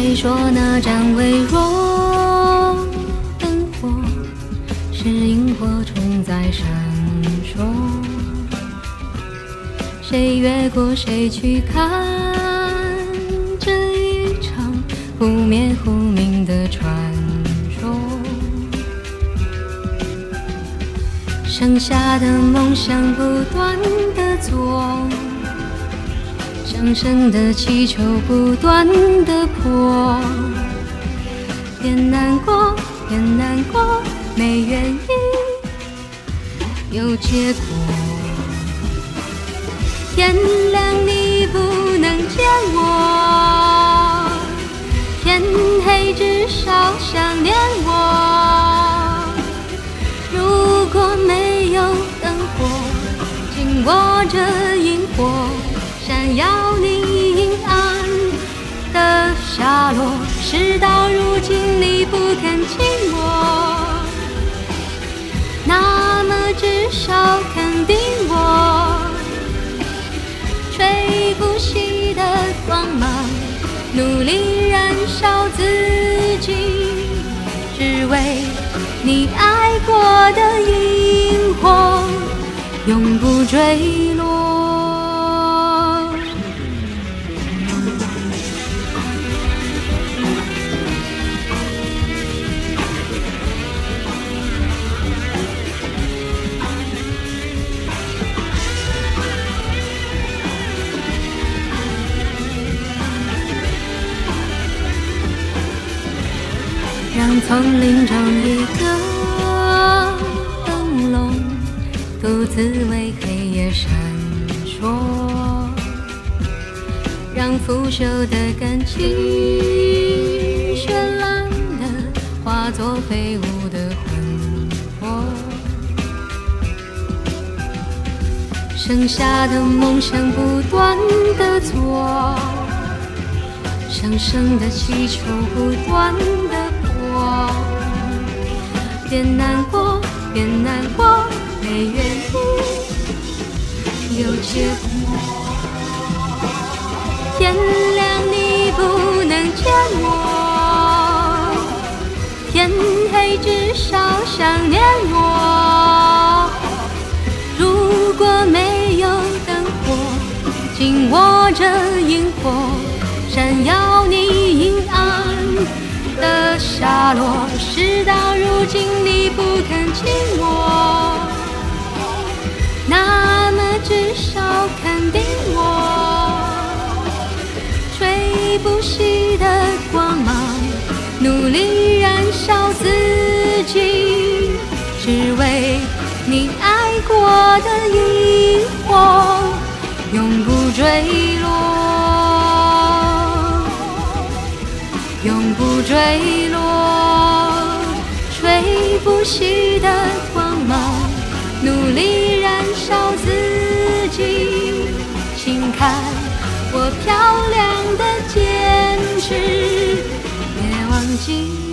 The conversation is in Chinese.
谁说那盏微弱灯火是萤火虫在闪烁？谁越过谁去看这一场忽灭忽明的传说？剩下的梦想不断地做，上升的气球不断地破。别难过，别难过，没原因，有结果。天亮你不能见我，天黑至少想念我。如果没有灯火，紧握着萤火，闪耀你阴暗的下落。事到如今你不肯亲我，那么至少肯定我。吹不熄的光芒，努力燃烧自己，只为你爱过的萤火永不坠落。让丛林中一个灯笼独自为黑夜闪烁，让腐朽的感情绚烂的化作飞舞的魂魄。剩下的梦想不断地做，上升的气球不断地破。别难过，别难过，没原因，有结果。天亮你不能见我，天黑至少想念我。如果没有灯火，紧握着萤火，闪耀你阴暗的下落。事到如今你不肯亲我，那么至少肯定我。吹不熄的光芒，努力燃烧自己，只为你爱过的萤火永不坠落，永不坠落。吹不熄的光芒，努力燃烧自己，请看我漂亮的坚持，别忘记